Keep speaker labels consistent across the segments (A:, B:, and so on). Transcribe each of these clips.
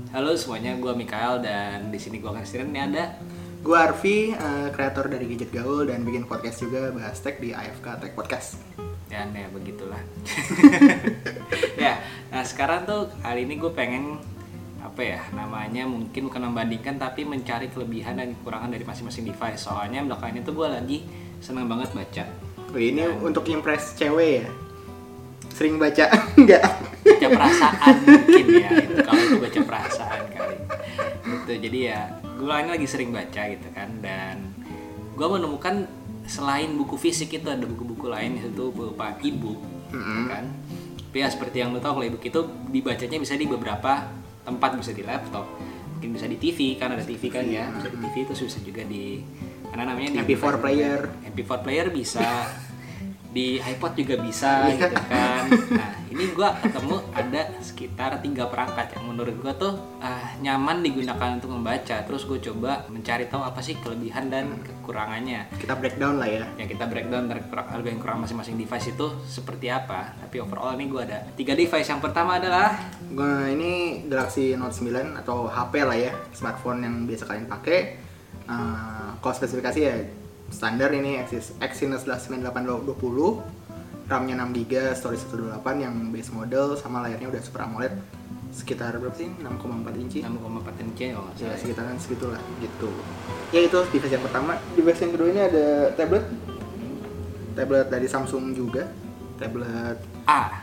A: Halo semuanya, gue Mikael dan di sini gue akan sendirian. Ini ada
B: Gue Arfi, kreator dari Gadget Gaul dan bikin podcast juga bahas tech di AFK Tech Podcast.
A: dan ya begitulah. Ya, nah sekarang tuh kali ini gue pengen mungkin bukan membandingkan tapi mencari kelebihan dan kekurangan dari masing-masing device. Soalnya belakangan itu gue lagi seneng banget baca.
B: Ini untuk impress cewek ya? Sering baca? Enggak.
A: Baca perasaan mungkin ya, itu kalau itu baca perasaan kali. Gitu, jadi ya gue lagi sering baca gitu kan, dan gue menemukan selain buku fisik itu ada buku-buku lain itu berupa e-book, kan? Tapi ya seperti yang lo tau, kalau e-book itu dibacanya bisa di beberapa tempat, bisa di laptop, mungkin bisa di TV, kan ada TV kan ya, bisa di TV, itu bisa juga di mana namanya, di
B: MP4 player.
A: MP4 player bisa, di iPod juga bisa gitu kan. Nah ini gue ketemu ada sekitar 3 perangkat yang menurut gue tuh nyaman digunakan untuk membaca. Terus gue coba mencari tahu apa sih kelebihan dan kekurangannya.
B: Kita breakdown lah ya.
A: Ya kita breakdown dari kelebihan kurang masing-masing device itu seperti apa. Tapi overall ini gue ada 3 device. Yang pertama adalah
B: Ini Galaxy Note 9 atau HP lah ya, smartphone yang biasa kalian pakai. Kalau spesifikasi ya standar, ini Exynos 9820, RAM-nya 6GB, storage 128 yang base model, sama layarnya udah Super AMOLED sekitar berapa sih? 6,4 inci.
A: 6,4 inci kalau nggak salah.
B: Ya, sekitaran segitulah gitu. Ya itu device yang pertama. Device yang kedua ini ada tablet dari Samsung juga, tablet
A: A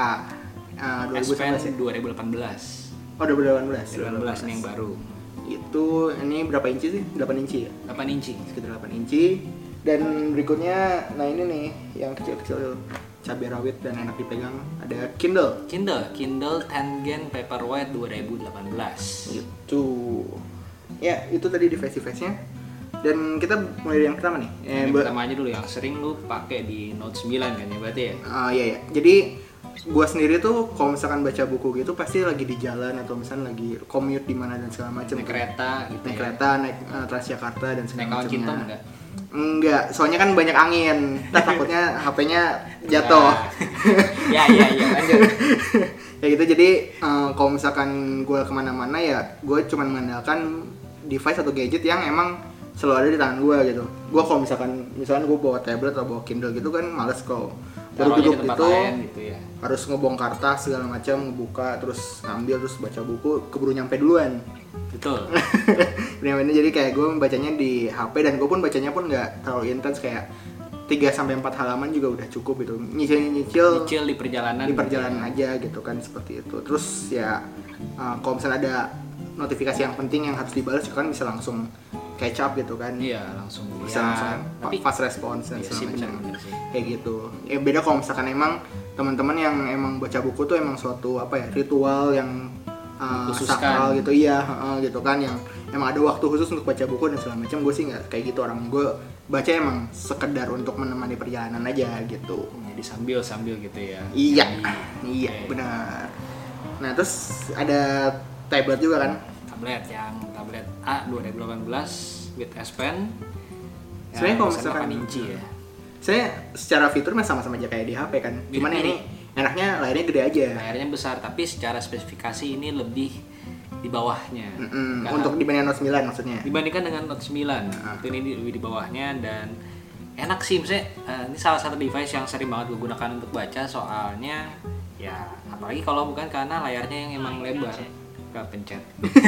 B: 2019 ya?
A: 2018.
B: Oh 2018.
A: 2018 ini yang baru.
B: Itu ini berapa inci sih? 8 inci ya?
A: 8 inci.
B: Sekitar 8 inci. Dan berikutnya, nah ini nih yang kecil-kecil, cabai rawit dan enak dipegang, ada Kindle
A: 10 Gen Paperwhite 2018.
B: gitu. Ya itu tadi device-nya. Dan kita mulai dari yang pertama nih.
A: Yang pertama aja dulu, yang sering lu pakai di Note 9 kan ya berarti ya?
B: Iya. Jadi gua sendiri tuh kalau misalkan baca buku gitu pasti lagi di jalan atau misalnya lagi commute di mana dan segala macam.
A: Naik kereta gitu.
B: Naik kereta, naik Transjakarta dan segala macamnya.
A: Naik Cinta enggak?
B: Enggak, soalnya kan banyak angin. Ntar takutnya HP-nya jatuh.
A: Ya lanjut.
B: Ya gitu, jadi kalau misalkan gue kemana-mana ya gue cuman mengandalkan device atau gadget yang emang selalu ada di tangan gue gitu. Gue kalau misalkan gue bawa tablet atau bawa Kindle gitu kan males kalau baru duduk gitu
A: ya.
B: Harus ngebongkar tas segala macam, ngebuka terus ngambil terus baca buku, keburu nyampe duluan.
A: Betul.
B: Ini jadi kayak gue bacanya di HP, dan gue pun bacanya pun nggak terlalu intens, kayak 3-4 halaman juga udah cukup gitu. Nyicil
A: di perjalanan.
B: Di perjalanan aja gitu kan, seperti itu. Terus ya kalau misalnya ada notifikasi yang penting yang harus dibalas kan bisa langsung catch up gitu kan.
A: Iya, langsung
B: bisa langsung
A: tapi
B: fast response dan
A: iya
B: segala macam.
A: sih.
B: Kayak gitu. Ya beda kalau misalkan emang teman-teman yang emang baca buku tuh emang suatu ritual yang sakral gitu, gitu kan, yang emang ada waktu khusus untuk baca buku dan segala macam. Gue sih nggak kayak gitu orang. Gue baca emang sekedar untuk menemani perjalanan aja gitu.
A: Jadi sambil gitu ya.
B: Iya,
A: okay.
B: Benar. Nah terus ada tablet juga kan?
A: Tablet A 2018 with S Pen.
B: Sebenarnya kalau misalkan
A: 8 inci ya.
B: Saya secara fitur sama-sama aja kayak di HP kan. Cuman ini enaknya layarnya gede aja.
A: Layarnya besar, tapi secara spesifikasi ini lebih di bawahnya.
B: Untuk dibandingkan Note 9 maksudnya.
A: Dibandingkan dengan Note 9. Itu ini lebih di bawahnya, dan enak sih. Misalnya ini salah satu device yang sering banget gue gunakan untuk baca, soalnya ya apalagi kalau bukan karena layarnya yang emang lebar. Gak pencet.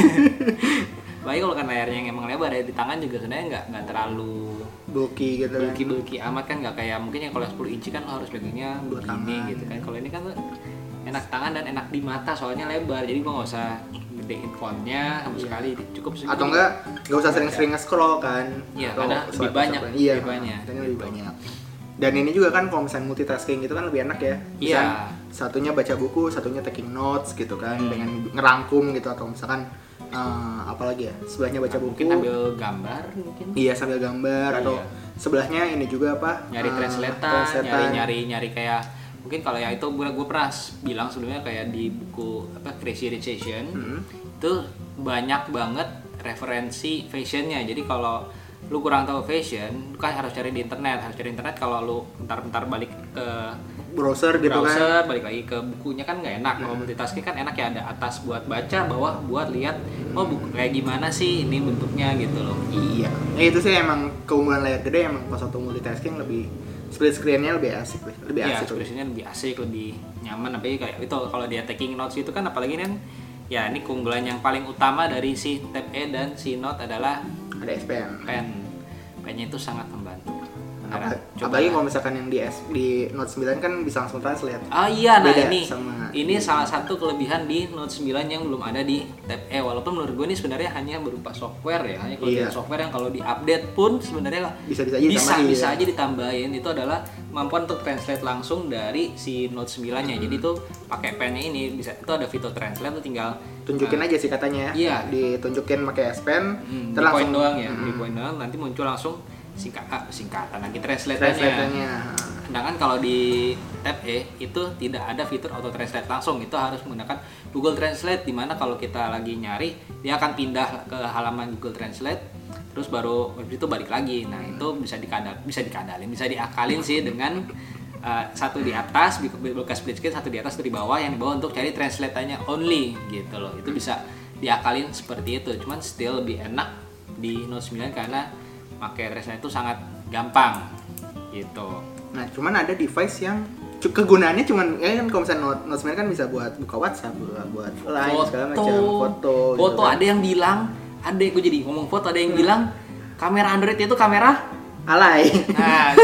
A: Apalagi kalau kan layarnya yang emang lebar ya, di tangan juga sebenarnya nggak terlalu
B: bulky gitu kan.
A: Bulky amat kan, nggak kayak mungkin yang kalau 10 inci kan lo harus pegangnya begini gitu kan. Kalau ini kan enak tangan dan enak di mata soalnya lebar, jadi gua nggak usah gedein fontnya sama sekali, cukup segini.
B: Atau nggak usah sering-sering nge-scroll kan.
A: Iya, karena lebih banyak.
B: Dan ini juga kan kalau misalnya multitasking gitu kan lebih enak ya.
A: Iya.
B: Satunya baca buku, satunya taking notes gitu kan, dengan ngerangkum gitu, atau misalkan apalagi ya, sebelahnya baca buku.
A: Mungkin sambil gambar mungkin.
B: Iya, sambil gambar atau sebelahnya ini juga
A: nyari translator, nyari kayak mungkin kalau yang itu gue pernah bilang sebelumnya kayak di buku Crazy Rich Asian itu banyak banget referensi fashionnya. Jadi kalau lu kurang tahu fashion, lu kan harus cari di internet. Kalau lu bentar-bentar balik ke
B: browser gitu
A: browser,
B: kan.
A: balik lagi ke bukunya kan nggak enak. Kalau multitasking kan enak ya, ada atas buat baca, bawah buat lihat oh buku kayak gimana sih ini bentuknya gitu loh.
B: Iya. Ya itu sih emang keunggulan layar gede, emang pas waktu multitasking lebih split screen-nya lebih asik, lebih
A: Ya,
B: asik.
A: ekspresinya lebih asik, lebih nyaman. Tapi kayak itu kalau dia taking notes itu kan, apalagi kan ya ini keunggulan yang paling utama dari si Tab E dan si Note adalah
B: Ada S Pen.
A: Pennya itu sangat membantu. Beneran.
B: Apalagi kalau misalkan yang di Note 9 kan bisa langsung translate.
A: Ah iya, nah
B: Beda
A: ini
B: sama
A: salah satu kelebihan di Note 9 yang belum ada di Tab E. Walaupun menurut gue ini sebenarnya hanya berupa software ya, hanya kelebihan software yang kalau di-update pun sebenarnya bisa aja ditambahin. Itu adalah kemampuan untuk translate langsung dari si Note 9-nya. Jadi itu pakai pennya ini bisa, itu ada fitur translate, tuh tinggal
B: tunjukin aja sih katanya.
A: Iya.
B: Ditunjukin pakai S Pen,
A: di point doang ya, di point doang nanti muncul langsung singkatan lagi translate-nya. Sedangkan kalau di Tab E itu tidak ada fitur auto translate langsung, itu harus menggunakan Google Translate, dimana kalau kita lagi nyari dia akan pindah ke halaman Google Translate terus baru itu balik lagi. Nah itu bisa diakalin sih dengan satu di atas buka split screen, satu di atas, satu di bawah, yang di bawah untuk cari translate-nya only gitu loh. Itu bisa diakalin seperti itu, cuman still lebih enak di Note 9 karena pakai translate itu sangat gampang gitu.
B: Nah, cuman ada device yang kegunaannya cuman ya kan, kalau misalnya Note 9 kan bisa buat buka WhatsApp, buat line segala macam, foto gitu kan.
A: Ada yang bilang, gue jadi ngomong foto, ada yang bilang kamera Android itu kamera
B: alay.
A: Nah,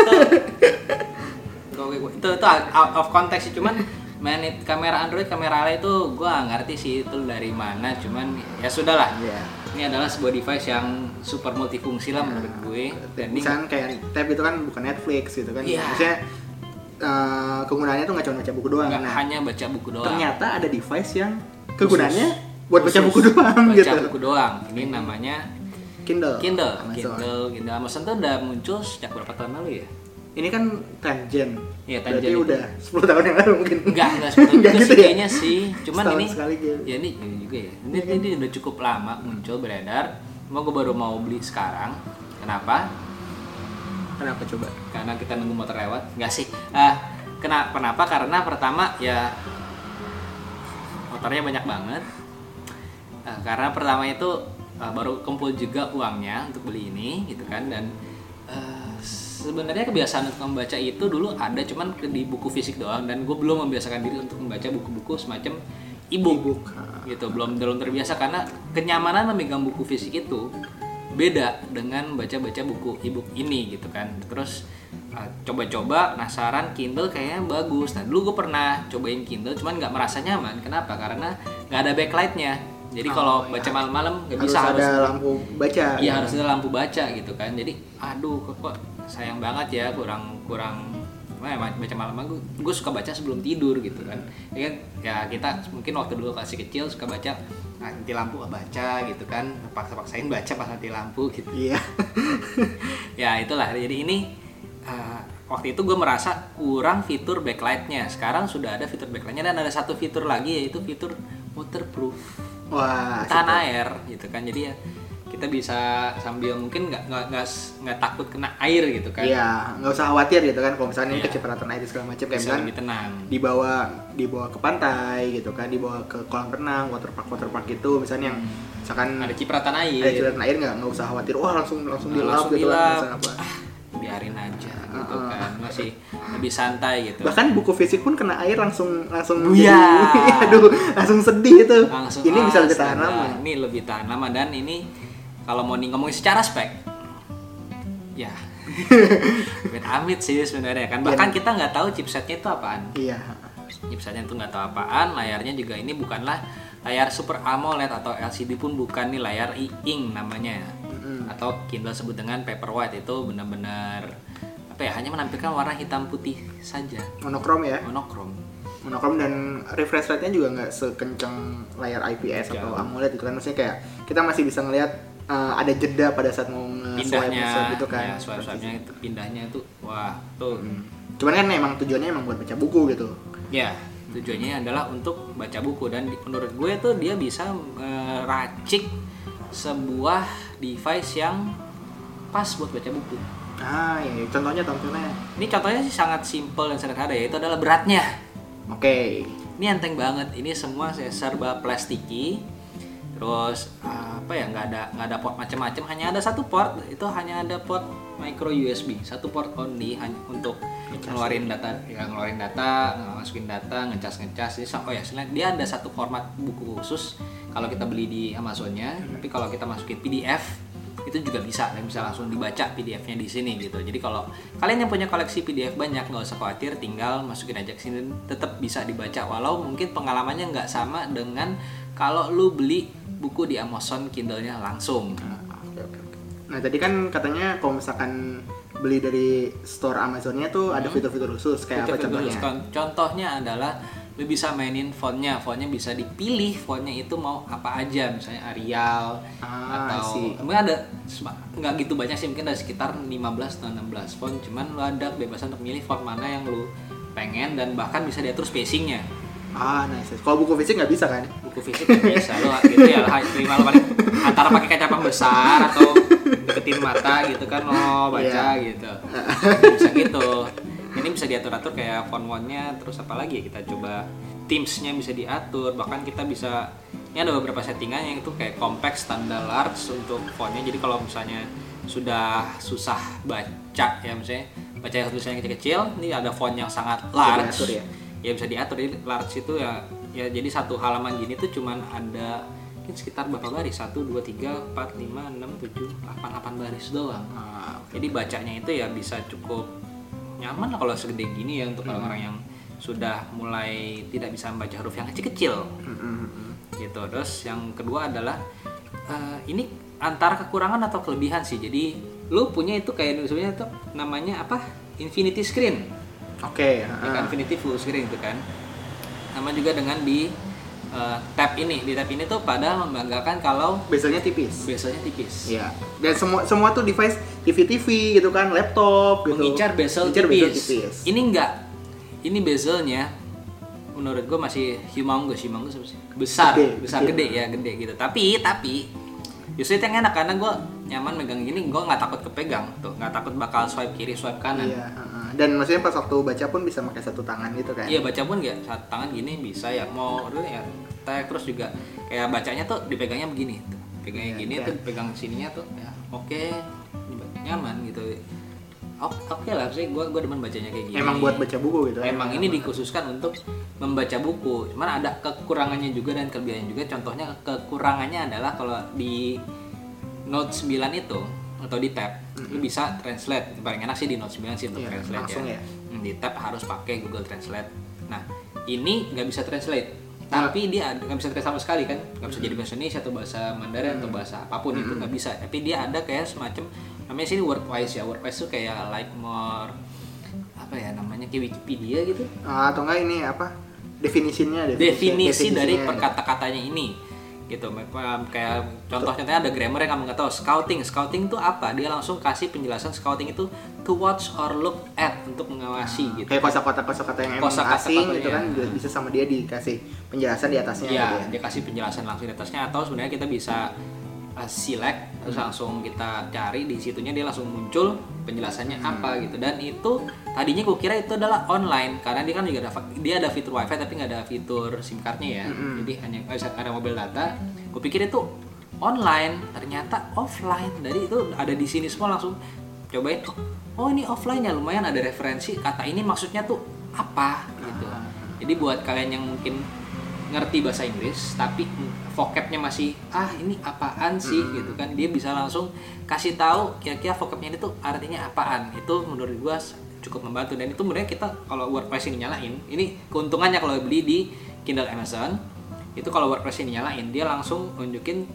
A: itu out of context sih, cuman kamera Android, kamera alay itu gue gak ngerti sih itu dari mana, cuman ya sudahlah. Ini adalah sebuah device yang super multifungsi lah menurut gue. Dan
B: misalkan kayak Tab itu kan bukan Netflix gitu kan. Maksudnya kegunaannya tuh nggak cuma baca buku doang.
A: Hanya baca buku doang.
B: Ternyata ada device yang kegunaannya buat baca buku doang gitu.
A: Baca buku doang. Ini namanya
B: Kindle.
A: Amazon tuh udah muncul sejak berapa tahun lalu ya?
B: Ini kan Tangen.
A: Iya, Tangen.
B: Berarti udah 10 tahun yang lalu mungkin.
A: Enggak 10 tahun juga
B: gitu
A: sih kayaknya sih. Cuman
B: setahun
A: ini
B: sekali gitu.
A: Ya ini juga ya. Ini udah cukup lama muncul beredar. Gue baru mau beli sekarang. Kenapa coba? Karena kita nunggu motor lewat. Enggak sih. Kenapa? Karena pertama ya motornya banyak banget. Karena pertama itu baru kumpul juga uangnya untuk beli ini gitu kan, dan sebenarnya kebiasaan untuk membaca itu dulu ada, cuman di buku fisik doang, dan gue belum membiasakan diri untuk membaca buku-buku semacam e-book gitu, belum terbiasa, karena kenyamanan memegang buku fisik itu beda dengan baca-baca buku e-book ini gitu kan. Terus coba-coba penasaran, Kindle kayaknya bagus. Nah dulu gue pernah cobain Kindle, cuman nggak merasa nyaman. Kenapa? Karena nggak ada backlightnya. Jadi kalau baca malam-malam nggak bisa,
B: harus ada lampu baca.
A: Iya, harus ada lampu baca gitu kan. Jadi kok sayang banget ya, kurang baca malam. Gue suka baca sebelum tidur gitu kan. Ya kita mungkin waktu dulu masih kecil suka baca mati lampu baca gitu kan, paksain baca pas mati lampu gitu.
B: Iya.
A: Ya itulah. Jadi ini waktu itu gue merasa kurang fitur backlightnya. Sekarang sudah ada fitur backlightnya, dan ada satu fitur lagi, yaitu fitur waterproof.
B: Wah,
A: tahan air gitu kan. Jadi ya kita bisa sambil mungkin nggak takut kena air gitu kan.
B: Iya, nggak usah khawatir gitu kan kalau misalnya kecipratan air segala macam, kayak misalnya
A: lebih tenang.
B: Dibawa ke pantai gitu kan, dibawa ke kolam renang, waterpark gitu misalnya, yang misalkan
A: ada cipratan air.
B: Nggak usah khawatir, wah langsung dilap gitu kan,
A: biarin aja gitu kan, masih lebih santai gitu.
B: Bahkan buku fisik pun kena air langsung
A: aduh,
B: langsung sedih itu. Ini bisa lebih tahan lama.
A: Ini lebih tahan lama, dan ini kalau mau ngomongin secara spek ya amit sih sebenarnya kan. Bahkan kita nggak tahu chipsetnya itu apaan.
B: Iya.
A: Chipsetnya itu nggak tahu apaan. Layarnya juga ini bukanlah layar Super AMOLED atau LCD pun bukan, nih layar e-ink namanya. Atau Kindle sebut dengan Paperwhite. Itu benar-benar hanya menampilkan warna hitam putih saja.
B: Monokrom ya.
A: Monokrom,
B: dan refresh rate-nya juga nggak sekencang layar IPS atau AMOLED gitu kan. Maksudnya kayak kita masih bisa ngelihat ada jeda pada saat mau
A: nge-swipe
B: gitu kan.
A: Ya, swipe-nya itu pindahnya itu wah tuh.
B: Cuman kan emang tujuannya emang buat baca buku gitu.
A: Ya, tujuannya adalah untuk baca buku, dan menurut gue tuh dia bisa meracik sebuah device yang pas buat baca buku.
B: Ya. Contohnya.
A: Ini contohnya sih sangat simple dan sederhana, yaitu adalah beratnya.
B: Oke.
A: Ini enteng banget. Ini semua serba plastiki. Terus nggak ada port macam-macam, hanya ada satu port. Itu hanya ada port micro USB, satu port only, hanya untuk ngeluarin data, masukin data, ngecas. Dia ada satu format buku khusus kalau kita beli di Amazonnya. Tapi kalau kita masukin PDF itu juga bisa langsung dibaca PDF-nya di sini gitu. Jadi kalau kalian yang punya koleksi PDF banyak, nggak usah khawatir, tinggal masukin aja ke sini, tetap bisa dibaca. Walau mungkin pengalamannya nggak sama dengan kalau lu beli buku di Amazon Kindle-nya langsung.
B: Nah tadi kan katanya kalau misalkan beli dari store Amazonnya tuh ada fitur-fitur khusus kayak apa contohnya?
A: Contohnya adalah lu bisa mainin fontnya bisa dipilih, fontnya itu mau apa aja, misalnya Arial atau mungkin ada nggak gitu banyak sih, mungkin ada sekitar 15 atau 16 font, cuman lu ada kebebasan untuk milih font mana yang lu pengen dan bahkan bisa diatur spacingnya.
B: Nice. Kalau buku fisik nggak bisa kan?
A: Buku fisik nggak bisa, lo gitu ya, minimal paling antara pakai kaca besar atau deketin mata gitu kan lo baca gitu. Bisa gitu. Ini bisa diatur-atur kayak font-fontnya, terus apa lagi ya, kita coba Teams-nya bisa diatur, bahkan kita bisa, ini ada beberapa settingan yang itu kayak compact, standar, large untuk fontnya. Jadi kalau misalnya sudah susah baca ya, misalnya baca yang tulisannya kecil-kecil, ini ada font yang sangat large. Bisa diatur, ya bisa diatur. Jadi large itu ya jadi satu halaman gini tuh cuman ada mungkin sekitar berapa baris? 1, 2, 3, 4, 5, 6, 7, 8 baris doang. Jadi bacanya itu ya bisa cukup nyaman lah kalau segede gini ya, untuk orang-orang yang sudah mulai tidak bisa membaca huruf yang kecil-kecil. Gitu. Terus yang kedua adalah ini antara kekurangan atau kelebihan sih. Jadi lu punya itu kayak sebenarnya itu namanya apa? Infinity screen.
B: Oke.
A: Infinity full screen itu kan. Sama juga dengan di tab ini. Di tab ini tuh pada membanggakan kalau
B: bezelnya tipis.
A: Iya.
B: Dan semua tuh device TV gitu kan, laptop gitu.
A: Mengincar bezel tipis. Ini enggak. Ini bezelnya menurut gue masih humongous apa sih? Besar gede gitu. Tapi justru itu yang enak karena gue nyaman megang gini, gue nggak takut kepegang tuh, nggak takut bakal swipe kiri swipe kanan.
B: Iya. Dan maksudnya pas waktu baca pun bisa pakai satu tangan gitu kan?
A: Iya, baca pun ya satu tangan gini bisa ya, mau dulu ya tag, terus juga kayak bacanya tuh dipegangnya begini tuh, pegangnya gini tuh, pegang sininya tuh ya oke, nyaman gitu. Oke lah sih, gue demen bacanya kayak gini.
B: Emang buat baca buku gitu?
A: Emang ini dikhususkan untuk membaca buku. Cuman ada kekurangannya juga dan kelebihannya juga. Contohnya kekurangannya adalah kalau di Note 9 itu atau di tab, lu bisa translate. Paling enak sih di Note 9 sih untuk translate langsung ya. Di tab harus pakai Google Translate. Nah, ini nggak bisa translate. Tapi dia nggak bisa translate sama sekali kan, nggak bisa jadi bahasa Indonesia atau bahasa Mandarin atau bahasa apapun itu nggak bisa. Tapi dia ada kayak semacam namanya sini Wordwise ya. Wordwise tuh kayak like more apa ya namanya, kayak Wikipedia gitu.
B: Atau enggak ini apa? Definisi
A: dari perkata-katanya ini. Gitu. Kayak contohnya ada grammar yang kamu nggak tahu. Scouting itu apa? Dia langsung kasih penjelasan scouting itu to watch or look at, untuk mengawasi gitu.
B: Kayak kosakata yang emang asing gitu kan, bisa sama dia dikasih penjelasan di atasnya.
A: Iya,
B: gitu ya.
A: dia kasih penjelasan langsung di atasnya, atau sebenarnya kita bisa select terus langsung kita cari di situnya, dia langsung muncul penjelasannya apa gitu. Dan itu tadinya gue kira itu adalah online karena dia kan juga ada fitur wifi tapi nggak ada fitur sim cardnya ya. Jadi hanya ada mobile data. Gue pikir itu online, ternyata offline. Dari itu ada di sini semua, langsung cobain. Oh ini offline ya, lumayan ada referensi kata ini maksudnya tuh apa gitu. Jadi buat kalian yang mungkin ngerti bahasa Inggris tapi vocabnya masih ini apaan sih gitu kan, dia bisa langsung kasih tahu kira-kira vocabnya itu artinya apaan. Itu menurut gua cukup membantu. Dan itu sebenarnya kita kalau WordPress ini nyalain, ini keuntungannya kalau beli di Kindle Amazon itu, kalau WordPress ini nyalain dia langsung nunjukin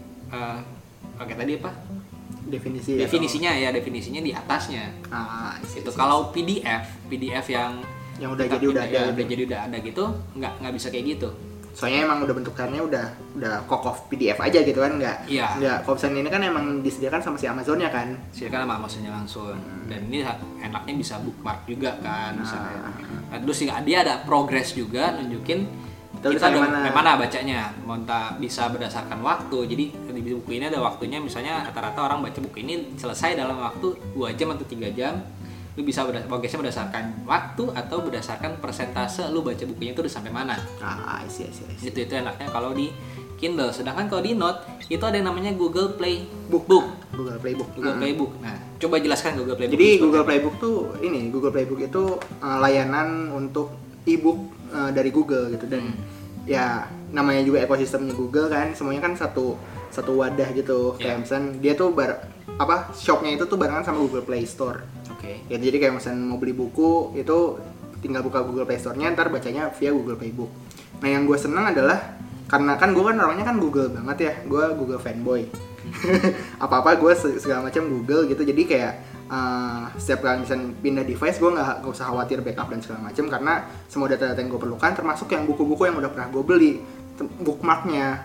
A: pakai tadi apa definisinya ya, definisinya di atasnya. Itu kalau PDF yang
B: udah jadi
A: udah ada gitu nggak bisa kayak gitu.
B: Soalnya emang udah bentukannya udah kokoh PDF aja gitu kan, nggak kalau misalnya ini kan emang disediakan sama si Amazonnya kan,
A: disediakan sama Amazonnya langsung. Dan ini enaknya bisa bookmark juga kan misalnya. Terus dia ada progress juga, nunjukin kita sampai mana bacanya, mau entah bisa berdasarkan waktu. Jadi di buku ini ada waktunya, misalnya rata-rata orang baca buku ini selesai dalam waktu 2 jam atau 3 jam. Lu bisa progresnya berdasarkan waktu atau berdasarkan persentase lu baca bukunya itu udah sampai mana.
B: I see.
A: Itu enaknya kalau di Kindle. Sedangkan kalau di Note itu ada yang namanya Google Play Book.
B: Google Playbook.
A: Nah, coba jelaskan Google Playbook.
B: Jadi Google Playbook tuh Google Playbook itu layanan untuk e-book dari Google gitu, dan ya namanya juga ekosistemnya Google kan, semuanya kan satu wadah gitu. Kayak misalnya dia tuh shopnya itu tuh barengan sama Google Play Store.
A: Oke.
B: Ya, jadi kayak misalnya mau beli buku itu tinggal buka Google Play Store-nya, ntar bacanya via Google Playbook. Nah, yang gue seneng adalah karena kan gue kan orangnya kan Google banget ya, gue Google fanboy. Apa-apa gue segala macam Google gitu, jadi kayak setiap kali misalnya pindah device gue nggak usah khawatir backup dan segala macam, karena semua data-data yang gue perlukan, termasuk yang buku-buku yang udah pernah gue beli, bookmarknya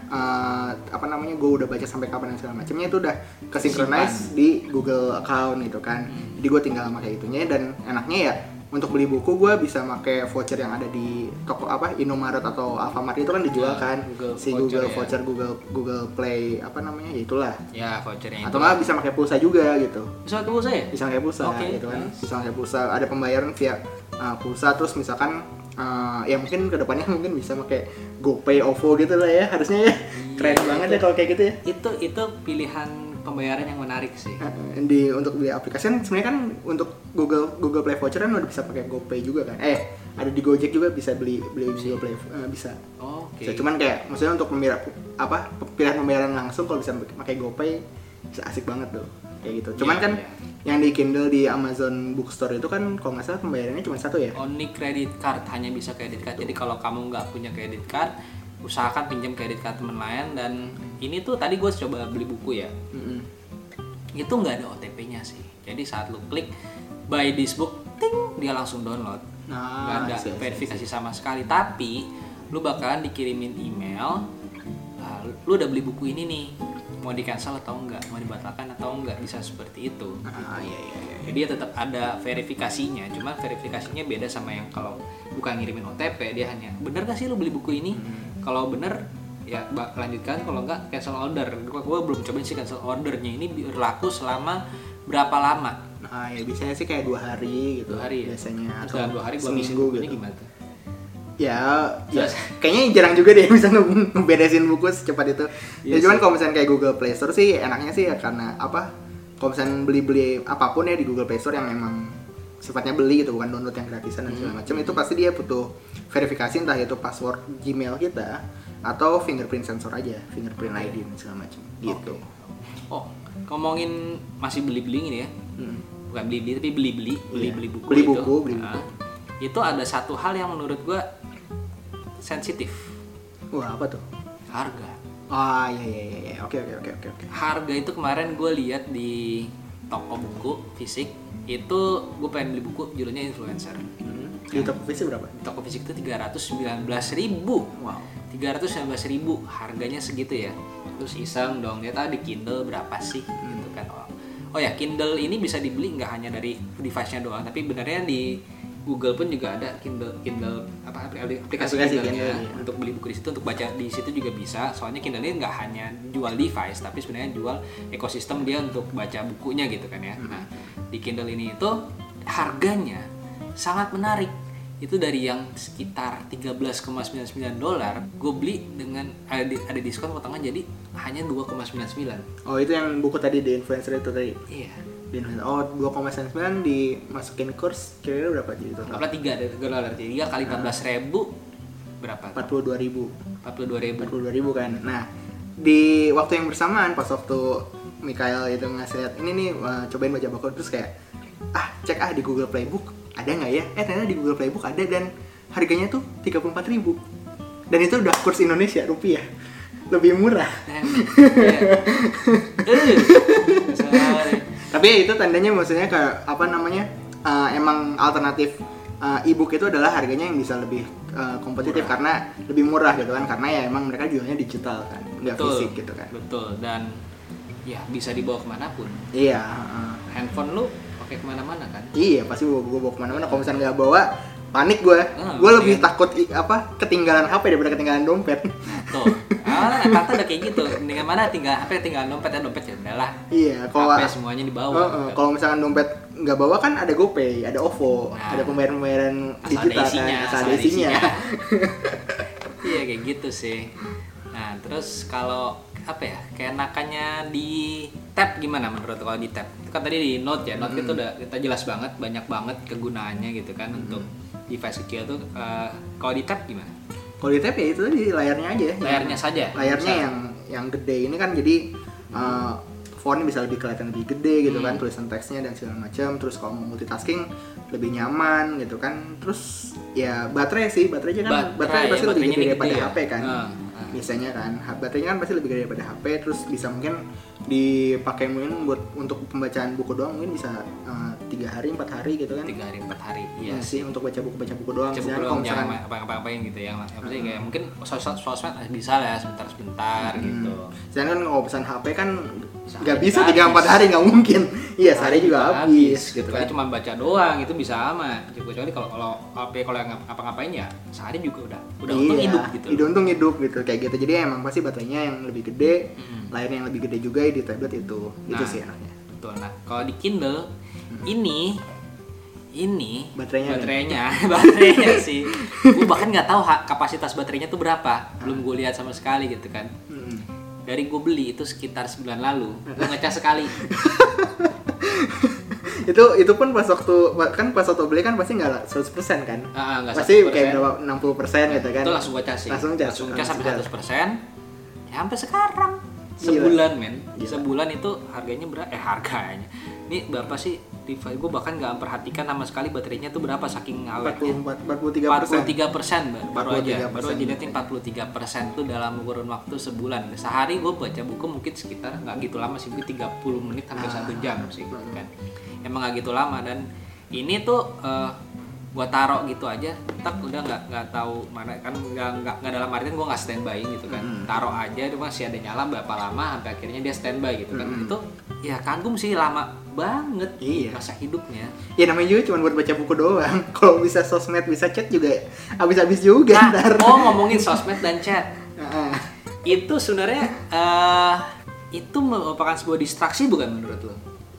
B: gue udah baca sampai kapan dan segala macamnya itu udah kesinkronize di Google account gitu kan. Jadi gue tinggal pakai itunya, dan enaknya ya untuk beli buku gue bisa pakai voucher yang ada di toko Indomaret atau Alfamart itu kan dijual kan, Google voucher Google Play ya itulah ya vouchernya, atau nggak bisa pakai pulsa juga gitu.
A: Bisa pakai pulsa ya?
B: Bisa pakai pulsa gitu kan. Bisa pakai pulsa, ada pembayaran via pulsa. Terus misalkan ya mungkin kedepannya mungkin bisa pakai GoPay, OVO gitu lah ya, harusnya ya. Keren banget ya kalau kayak gitu ya.
A: Itu pilihan pembayaran yang menarik sih.
B: Untuk beli aplikasi kan sebenarnya kan untuk Google Play voucher kan udah bisa pakai GoPay juga kan. Ada di Gojek juga bisa beli Google Play bisa.
A: Oke.
B: Cuman kayak maksudnya untuk pilihan pembayaran langsung kalau bisa pakai GoPay bisa asik banget tuh. Kayak gitu. Cuman kan yang di Kindle di Amazon Bookstore itu kan kalau nggak salah pembayarannya cuma satu ya.
A: Only credit card, hanya bisa credit card. Jadi kalau kamu nggak punya credit card, usahakan pinjam kredit card teman lain. Dan ini tuh tadi gue coba beli buku ya, itu nggak ada OTP-nya sih. Jadi saat lu klik buy this book, ting, dia langsung download, nggak ada verifikasi sama sekali. Tapi lu bakalan dikirimin email, lu udah beli buku ini nih, mau di cancel atau enggak, mau dibatalkan atau enggak, bisa seperti itu. Jadi dia tetap ada verifikasinya, cuma verifikasinya beda sama yang kalau bukan ngirimin OTP, dia hanya bener gak sih lu beli buku ini? Kalau bener ya lanjutkan, kalau enggak cancel order. Gue belum cobain sih cancel ordernya, ini berlaku selama berapa lama?
B: Ya biasanya sih kayak 2 hari gitu.
A: 2 hari
B: biasanya,
A: ya?
B: atau
A: 2 hari
B: seminggu gitu.
A: Gimana tuh?
B: Ya kayaknya jarang juga deh bisa ngeberesin buku secepat itu. Ya cuman kalau misalnya kayak Google Play Store sih enaknya sih ya, karena kalau misalnya beli apapun ya di Google Play Store yang emang sifatnya beli gitu, bukan download yang gratisan dan segala macam, itu pasti dia butuh verifikasi, entah itu password Gmail kita atau fingerprint sensor aja, fingerprint ID dan segala macam gitu.
A: Ngomongin masih beli-beli ini ya. Bukan beli-beli tapi beli buku.
B: Beli buku.
A: Itu ada satu hal yang menurut gue sensitif.
B: Wah, apa tuh?
A: Harga.
B: Iya. Oke.
A: Harga itu kemarin gue lihat di toko buku fisik, itu gue pengen beli buku judulnya Influencer.
B: Di toko fisik berapa?
A: Di toko fisik itu 319.000.
B: Wow.
A: 319.000 harganya segitu ya. Terus iseng dong, lihat di Kindle berapa sih gitu kan. Oh ya, Kindle ini bisa dibeli nggak hanya dari device-nya doang, tapi benarnya di Google pun juga ada Kindle aplikasi Kindle-nya untuk beli buku di situ, untuk baca di situ juga bisa. Soalnya Kindle ini nggak hanya jual device, tapi sebenarnya jual ekosistem dia untuk baca bukunya gitu kan ya. Nah, di Kindle ini itu harganya sangat menarik. Itu dari yang sekitar $13,99, gue beli dengan ada diskon potongan jadi hanya 2,99.
B: Oh, itu yang buku tadi di Influencer itu tadi.
A: Iya.
B: 2,99 dimasukin kurs kira-kira berapa jadi total?
A: $43 jadi kali 14.000 berapa?
B: 42.000 kan. Nah, di waktu yang bersamaan pas waktu Mikael itu ngasih lihat ini nih, cobain baca buku, terus kayak cek di Google Playbook ada nggak ya? Ternyata di Google Playbook ada, dan harganya tuh 34.000. Dan itu udah kurs Indonesia rupiah. Lebih murah. Tapi ya itu tandanya maksudnya kayak emang alternatif e-book itu adalah harganya yang bisa lebih kompetitif murah. Karena lebih murah gitu kan, karena ya emang mereka jualnya digital kan, nggak fisik gitu kan.
A: Betul, dan ya bisa dibawa kemanapun.
B: Iya.
A: Handphone lu pakai kemana-mana kan?
B: Iya, pasti gue bawa kemana-mana. Kalau misalnya nggak bawa, panik gue. Gue lebih
A: mendingan-
B: takut ketinggalan HP daripada ketinggalan dompet.
A: Nah tuh, kata udah kayak gitu. Dengan mana tinggal HP, tinggal dompet ya udahlah.
B: Iya, kalau
A: HP semuanya dibawa.
B: kalau misalkan dompet nggak bawa kan ada GoPay, ada OVO,
A: Nah,
B: ada pembayaran
A: asal ada
B: digital
A: isinya,
B: kan, asal
A: asal
B: ada
A: ada
B: isinya.
A: Iya kayak gitu sih. Nah terus kalau apa ya, keenakannya di tab gimana menurut lo kalau di tab? Itu kan tadi di Note ya, Note itu udah kita jelas banget, banyak banget kegunaannya gitu kan untuk device kecil tuh. Kalau di tab gimana?
B: Kalau di tab ya itu tadi layarnya aja.
A: Layarnya saja.
B: Layarnya yang gede ini kan jadi fontnya bisa lebih kelihatan lebih gede gitu kan, tulisan teksnya dan segala macam. Terus kalau mau multitasking lebih nyaman gitu kan. Terus ya baterai kan baterai pasti lebih gede daripada HP kan. Biasanya kan baterainya kan pasti lebih gede daripada HP. Terus bisa mungkin dipakai mungkin buat untuk pembacaan buku doang, mungkin bisa 3 hari 4 hari gitu kan.
A: 3 hari 4 hari. Iya
B: sih untuk baca buku doang.
A: Baca buku
B: Misalnya
A: doang,
B: kalau
A: jangan
B: misalkan
A: apa-apain gitu ya. Maksudnya kayak mungkin sosmed bisa lah ya sebentar gitu.
B: sedangkan kalau pesan HP kan
A: Sehari
B: nggak bisa
A: juga
B: 3-4 hari, nggak mungkin. Iya, sehari juga habis gitu
A: Kecuali
B: kan.
A: cuma baca doang itu bisa amat. Kecuali kalau HP kalau yang ngapa-ngapain ya sehari juga udah untung hidup gitu.
B: Untung hidup gitu kayak gitu. Jadi emang pasti baterainya yang lebih gede, layarnya yang lebih gede juga di tablet itu. Itu
A: Nah,
B: sih enaknya.
A: Betul. Nah, kalau di Kindle ini baterainya sih. Gue bahkan nggak tahu kapasitas baterainya tuh berapa. Belum gue lihat sama sekali gitu kan. Dari gue beli itu sekitar sebulan lalu, gue ngecas sekali.
B: itu pun pas waktu beli kan pasti nggak 100% kan.
A: Nggak
B: Pasti
A: 100%.
B: kayak berapa 60% gitu kan.
A: Itu langsung gue cas sih.
B: Langsung cas
A: sampai 100%. Ya, sampai sekarang.
B: Gila.
A: Sebulan men.
B: Gila.
A: Sebulan itu harganya berapa? Harganya. Ini berapa sih? Device gue bahkan nggak memperhatikan sama sekali baterainya tuh berapa saking awetnya. 43% baru aja liatin 43% tuh dalam kurun waktu sebulan. Sehari gue baca buku mungkin sekitar nggak gitu lama sih, mungkin 30 menit sampai 1 jam sih kan. Emang nggak gitu lama. Dan ini tuh gue taruh gitu aja, tak udah nggak tahu mana kan, nggak dalam artian gue nggak standby gitu kan. Taruh aja itu masih ada nyala berapa lama sampai akhirnya dia standby gitu kan. Itu ya kagum sih, lama banget masa hidupnya.
B: Ya namanya juga cuma buat baca buku doang. Kalau bisa sosmed, bisa chat juga habis-habis juga ntar.
A: Ngomongin sosmed dan chat. Itu sebenarnya itu merupakan sebuah distraksi bukan menurut lo?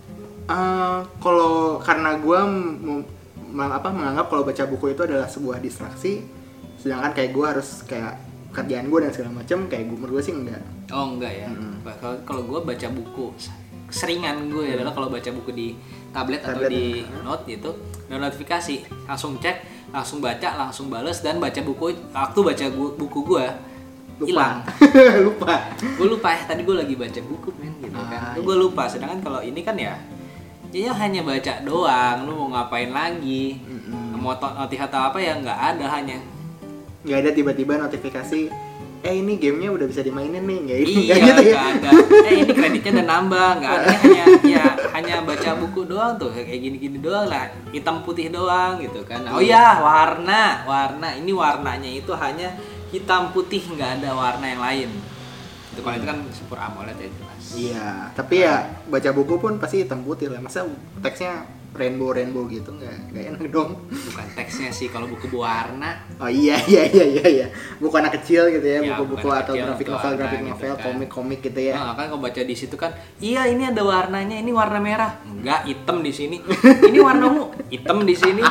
B: Kalau karena gue menganggap kalau baca buku itu adalah sebuah distraksi, sedangkan kayak gue harus kayak kerjaan gue dan segala macam, kayak menurut gue sih enggak.
A: Oh enggak ya. Kalau gue baca buku, seringan gue adalah kalau baca buku di tablet atau di note gitu, dan notifikasi langsung cek, langsung baca, langsung bales, dan baca buku. Waktu baca buku gue hilang. Gue lupa ya tadi gue lagi baca buku men gitu kan. Gue lupa. Sedangkan kalau ini kan ya hanya baca doang. Lu mau ngapain lagi? Mau notif atau apa ya nggak ada, hanya
B: nggak ada tiba-tiba notifikasi ini gamenya udah bisa dimainin nih, nggak
A: gitu ya. Nggak ada. Ini kreditnya udah nambah, nggak ada. Hanya baca buku doang tuh, kayak gini-gini doang lah, hitam putih doang gitu kan. Oh iya, warna ini warnanya itu hanya hitam putih, nggak ada warna yang lain. Itu kalau itu kan Super AMOLED ya jelas.
B: Iya, tapi ya baca buku pun pasti hitam putih lah. Masa teksnya rainbow gitu nggak enak dong.
A: Bukan teksnya sih kalau buku berwarna.
B: Oh iya. Buku anak kecil gitu ya, buku-buku atau grafik novel, gitu kan. komik gitu ya.
A: Nah, kan kalau baca di situ kan, iya ini ada warnanya, ini warna merah. Enggak, hitam di sini. Ini warna ungu, hitam di sini.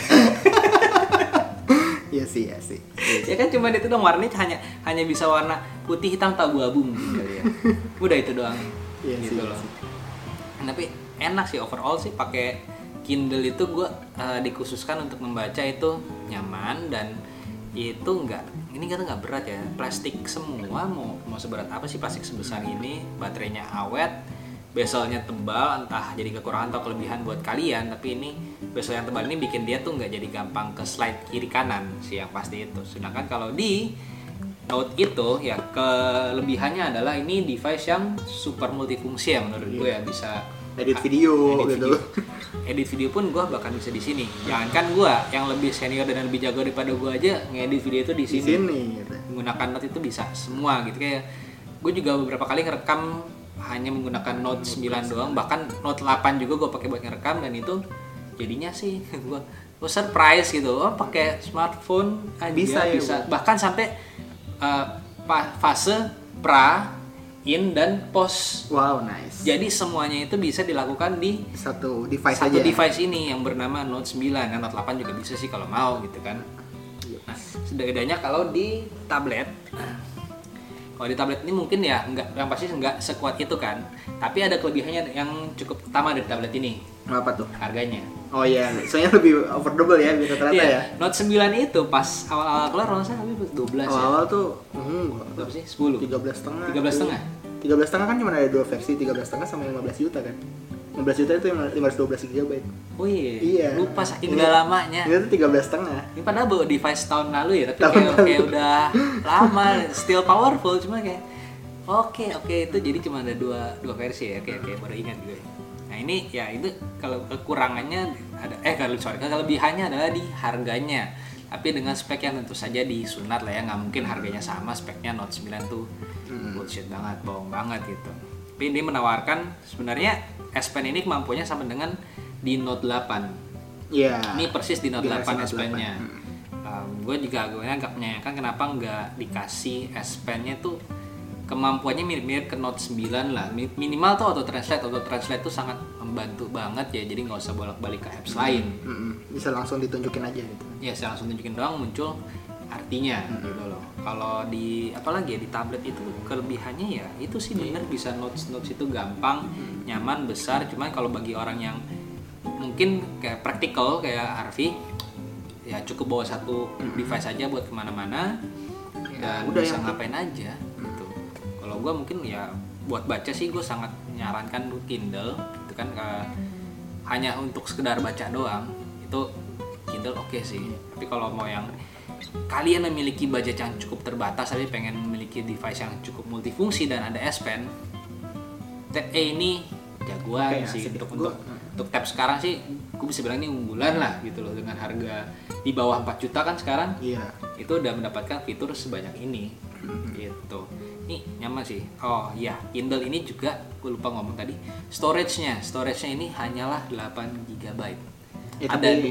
B: Iya sih.
A: Ya kan cuma itu dong, warnanya hanya bisa warna putih, hitam, atau abu-abu gitu ya. Udah itu doang.
B: Iya
A: gitu
B: sih.
A: loh. Tapi enak sih overall sih pakai Kindle itu. Gue dikhususkan untuk membaca itu nyaman, dan itu ini nggak berat ya, plastik semua. Mau seberat apa sih plastik sebesar ini, baterainya awet, bezelnya tebal, entah jadi kekurangan atau kelebihan buat kalian, tapi ini bezel yang tebal ini bikin dia tuh nggak jadi gampang ke slide kiri kanan sih yang pasti itu. Sedangkan kalau di Note itu ya kelebihannya adalah ini device yang super multifungsi ya menurut gue ya, bisa
B: edit video gitu.
A: Edit video pun gue bahkan bisa di sini. Jangankan gue yang lebih senior dan lebih jago daripada gue aja ngedit video itu di sini.
B: Gitu.
A: Menggunakan Note itu bisa semua gitu. Kayak gue juga beberapa kali ngerekam hanya menggunakan Note 9 doang, bahkan Note 8 juga gue pakai buat ngerekam, dan itu jadinya sih gue gue surprise gitu, oh pakai smartphone aja
B: Bisa ya,
A: bisa. Bahkan sampai fase pra, in dan post.
B: Wow, nice.
A: Jadi semuanya itu bisa dilakukan di
B: Satu device
A: satu
B: aja.
A: device ini yang bernama Note 9. Nah, Note 8 juga bisa sih kalau mau gitu kan. Nah, bedanya kalau di tablet. Kalau di tablet ini mungkin ya yang pasti nggak sekuat itu kan. Tapi ada kelebihannya yang cukup utama dari tablet ini.
B: Apa tuh?
A: Harganya.
B: Oh iya, soalnya lebih affordable ya rata-rata
A: Iya,
B: ya.
A: Note 9 itu pas awal-awal keluar kalau nggak salah 12 ya.
B: Awal-awal tuh
A: Berapa sih? 10.
B: 13,5.
A: 13,5.
B: 13,5 kan cuma ada dua versi, 13,5 sama 15 juta kan. 15 juta itu yang 512 GB.
A: Oh iya.
B: Iya.
A: Lupa saking nggak lamanya.
B: Itu 13,5.
A: Ini padahal bawa device tahun lalu ya, tapi kayak udah lama, still powerful, cuma kayak oke itu jadi cuma ada dua versi ya, kayak baru ingat gue. Nah ini ya itu kalau kekurangannya ada kelebihannya adalah di harganya. Tapi dengan spek yang tentu saja disunat lah ya, nggak mungkin harganya sama speknya Note 9 tuh bullshit banget, bohong banget gitu. Tapi ini menawarkan sebenarnya S Pen ini kemampuannya sama dengan di Note 8.
B: Iya.
A: Ini persis di Note 8 S Pen-nya.
B: 8.
A: Gue agak menyayangkan kenapa nggak dikasih S Pen-nya tuh kemampuannya mirip-mirip ke Note 9 lah. Minimal tuh auto translate tuh sangat membantu banget ya, jadi nggak usah bolak-balik ke apps lain.
B: Bisa langsung ditunjukin aja gitu.
A: Ya saya langsung tunjukin doang muncul artinya gitu loh. Kalau di apalagi ya di tablet itu kelebihannya ya itu sih bener bisa notes itu gampang, nyaman, besar. Cuman kalau bagi orang yang mungkin kayak praktikal kayak Harvey ya cukup bawa satu device aja buat kemana-mana dan
B: udah
A: bisa
B: yang
A: ngapain aja gitu. Kalau gue mungkin ya buat baca sih gue sangat menyarankan Kindle itu kan hanya untuk sekedar baca doang itu Kindle oke sih. Tapi kalau mau yang kalian memiliki budget yang cukup terbatas tapi pengen memiliki device yang cukup multifungsi dan ada S Pen, Tab E ini jagoan sih untuk tab sekarang sih gue bisa bilang ini unggulan lah gitu loh, dengan harga di bawah 4 juta kan sekarang.
B: Iya.
A: Itu udah mendapatkan fitur sebanyak ini gitu. Ini nyaman sih. Oh iya, Kindle ini juga gue lupa ngomong tadi, storage-nya ini hanyalah 8 GB. Ya,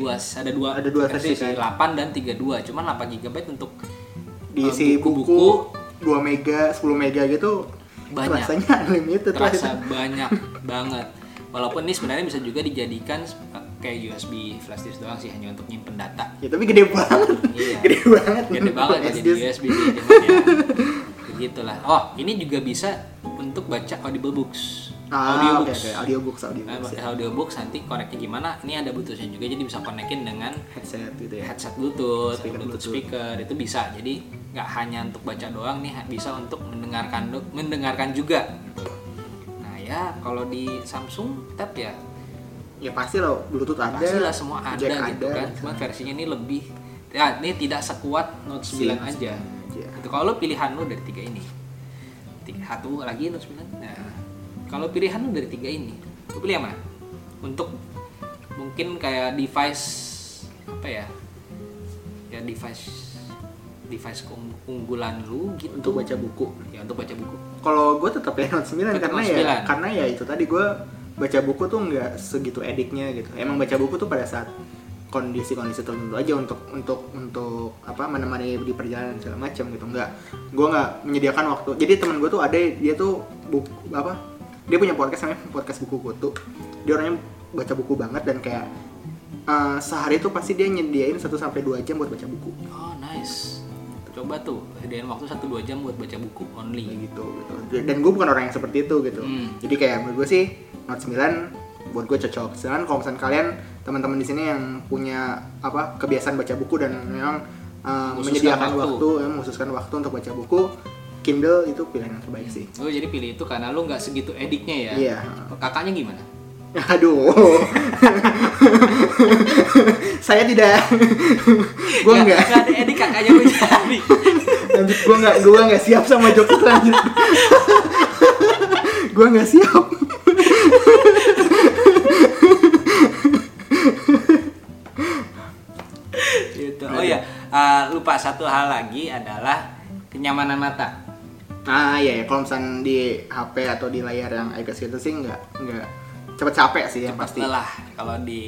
A: ada dua versi sih, 8 dan 32. Cuman 8 GB untuk
B: diisi buku 2 mega, 10 mega gitu.
A: Banyak.
B: Rasanya unlimited.
A: Terasa banyak banget. Walaupun ini sebenarnya bisa juga dijadikan kayak USB flash disk doang sih, hanya untuk nyimpen data.
B: Ya tapi gede banget.
A: Iya.
B: Gede banget
A: Jadi USB sih cuman ya. Begitulah. Oh, ini juga bisa untuk baca audiobooks.
B: Audiobooks.
A: Audiobooks nanti connect-nya gimana? Ini ada Bluetooth-nya juga, jadi bisa connect-in dengan
B: headset gitu ya.
A: Headset Bluetooth, Bluetooth speaker itu bisa. Jadi nggak hanya untuk baca doang nih, bisa untuk mendengarkan juga. Nah ya kalau di Samsung Tab ya
B: pasti loh Bluetooth ada.
A: Pastilah semua ada gitu
B: ada,
A: kan. Cuma versinya ini lebih ini tidak sekuat Note 9 aja. Itu kalau pilihan lo dari 3 ini. Satu lagi Note 9. Nah, kalau pilihan lo dari 3 ini, lo pilih yang mana? Untuk mungkin kayak device apa ya? Ya device keunggulan lu gitu
B: untuk baca buku.
A: Ya untuk baca buku.
B: Kalau gue tetap ya Note 9
A: tetap
B: karena ya itu tadi gue baca buku tuh nggak segitu ediknya gitu. Emang baca buku tuh pada saat kondisi-kondisi tertentu aja untuk apa menemani di perjalanan segala macam gitu. Gue nggak menyediakan waktu. Jadi teman gue tuh ada, dia tuh dia punya podcast namanya podcast buku kutu. Dia orangnya baca buku banget dan kayak sehari tuh pasti dia nyediain 1-2 jam buat baca buku.
A: Oh nice. Coba tuh sediain waktu 1-2 jam buat baca buku only
B: gitu. Dan gue bukan orang yang seperti itu gitu. Jadi kayak menurut gue sih Note 9 buat gue cocok. Sedangkan kalau misalnya kalian teman-teman di sini yang punya kebiasaan baca buku dan memang menyediakan mengkhususkan waktu untuk baca buku, Kindle itu pilihan yang terbaik sih.
A: Oh jadi pilih itu karena lu nggak segitu ediknya ya?
B: Iya.
A: Kakaknya gimana?
B: Aduh. Saya tidak. Gue nggak
A: ada edik kakaknya lu jadi.
B: Lanjut, gue nggak siap sama joke itu, lanjut. Gue nggak siap.
A: Gitu. Oh ya, lupa satu hal lagi adalah kenyamanan mata.
B: Iya, kalau misalnya di HP atau di layar yang IPS gitu sih nggak cepet capek sih yang pasti.
A: Lelah kalau di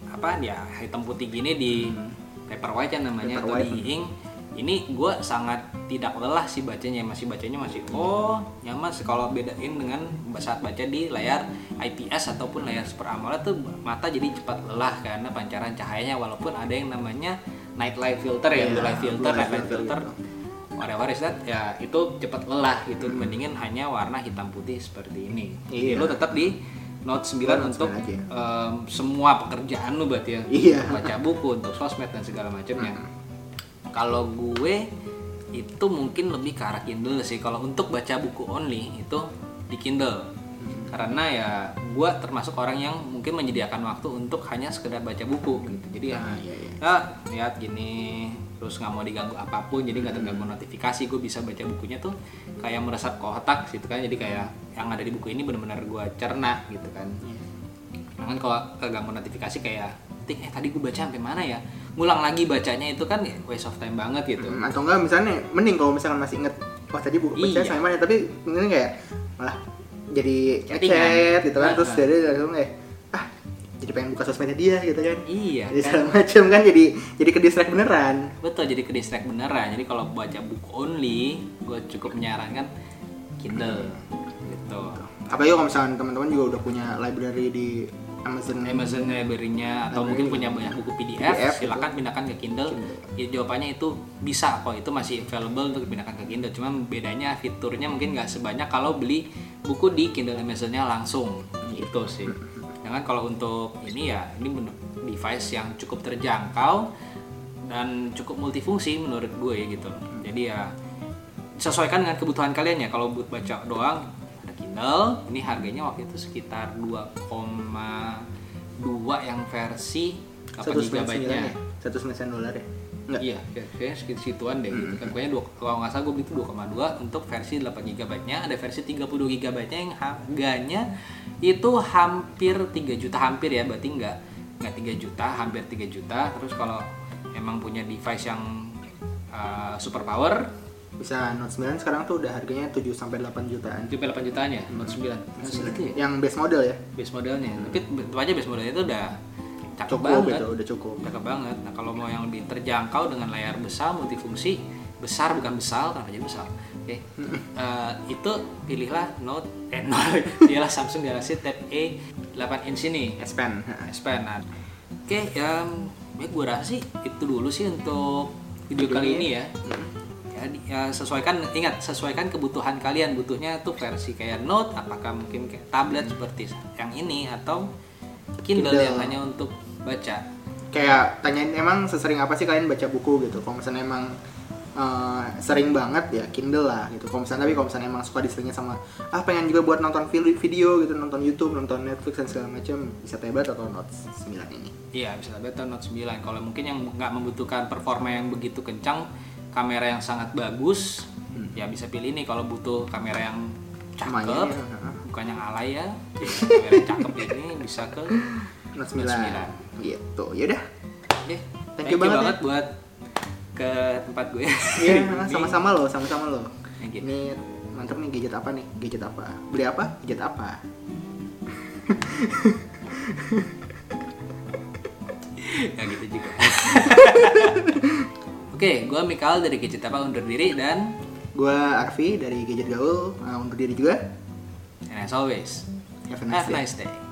A: apa ya hitam putih gini di Paperwhite kan namanya, atau
B: Paperwhite.
A: di ink. Ini gue sangat tidak lelah sih bacanya, masih nyaman sih. Kalau bedain dengan saat baca di layar IPS ataupun layar Super AMOLED tuh mata jadi cepat lelah karena pancaran cahayanya, walaupun ada yang namanya night light filter ya, blue light filter, night light filter, whatever is that, ya itu cepat lelah gitu dibandingin hanya warna hitam putih seperti ini. Jadi lo tetap di Note 9 untuk semua pekerjaan lo berarti ya, untuk baca buku, untuk sosmed dan segala macamnya. Kalau gue itu mungkin lebih ke arah Kindle sih. Kalau untuk baca buku only itu di Kindle. Karena ya gue termasuk orang yang mungkin menyediakan waktu untuk hanya sekedar baca buku gitu. Jadi ya lihat gini terus nggak mau diganggu apapun, jadi nggak terganggu notifikasi. Gue bisa baca bukunya tuh kayak meresap ke otak gitu kan. Jadi kayak yang ada di buku ini benar-benar gue cerna gitu kan. Nah kan kalau keganggu notifikasi kayak tadi gue baca sampai mana ya, ngulang lagi bacanya itu kan waste of time banget gitu.
B: Atau enggak misalnya mending kalau misalkan masih inget tadi buku baca sampai mana, tapi mungkin kayak malah jadi chat gitu kan, terus dari langsung kayak jadi pengen buka sosmednya dia gitu kan.
A: Iya
B: jadi
A: kan?
B: segala macam kan, jadi ke distract beneran.
A: Betul, jadi ke distract beneran. Jadi kalau baca buku only gue cukup menyarankan Kindle gitu.
B: Apalagi kalau misalkan teman-teman juga udah punya library di Amazon
A: library-nya atau mungkin punya banyak buku PDF silakan pindahkan ke Kindle. Ya, jawabannya itu bisa kok, itu masih available untuk dipindahkan ke Kindle. Cuma bedanya fiturnya mungkin nggak sebanyak kalau beli buku di Kindle Amazon-nya langsung gitu sih. Jangan kalau untuk ini ya, ini device yang cukup terjangkau dan cukup multifungsi menurut gue gitu. Jadi ya sesuaikan dengan kebutuhan kalian ya. Kalau buat baca doang Kindle, ini harganya waktu itu sekitar 2,2 yang versi 8 GB-nya.
B: $199 ya? Enggak.
A: Iya, kayaknya segituan deh gitu kan. Pokoknya kalau nggak salah gue beli itu 2,2 untuk versi 8 GB-nya. Ada versi 32 GB-nya yang harganya itu hampir 3 juta, hampir ya, berarti nggak 3 juta, hampir 3 juta. Terus kalau emang punya device yang super power,
B: bisa Note 9 sekarang tuh udah harganya 7-8 jutaan.
A: 7-8 jutaan ya, Note 9.
B: Yang base model ya?
A: Base modelnya. Tapi tentu aja base modelnya itu udah cakep
B: cukup
A: banget.
B: Udah cukup.
A: Cakep banget. Nah, kalau mau yang lebih terjangkau dengan layar besar, multifungsi, besar bukan besar, kenapa jadi besar? Oke. Itu pilihlah Pilihlah Samsung Galaxy Tab A 8 inch ini.
B: S Pen.
A: Nah. Oke, yang gue rasa sih itu dulu sih untuk video kali ini ya. Ya, sesuaikan kebutuhan kalian. Butuhnya tuh versi kayak Note, apakah mungkin kayak tablet seperti yang ini, atau Kindle yang hanya untuk baca.
B: Kayak tanyain emang sesering apa sih kalian baca buku gitu. Kalau misalnya emang sering banget ya Kindle lah gitu. Kalau misalnya emang suka diselingin sama pengen juga buat nonton video gitu, nonton YouTube, nonton Netflix dan segala macam, bisa tablet atau Note 9 ini.
A: Iya, bisa tablet atau Note 9. Kalau mungkin yang nggak membutuhkan performa yang begitu kencang, kamera yang sangat bagus, ya bisa pilih nih. Kalau butuh kamera yang cakep, bukan yang alay ya, kamera yang cakep ini bisa ke
B: Note 9. Gitu. Yaudah.
A: Oke, thank you banget buat ke tempat gue.
B: Iya, sama-sama lo.
A: Gitu.
B: Ini mantep nih, gadget apa nih? Gadget apa? Beli apa? Gadget apa?
A: Ya gitu juga. Oke, gue Mikal dari Gadget Apa undur diri, dan
B: gue Arfi dari Gadget Gaul undur diri juga.
A: and as always, have a nice day.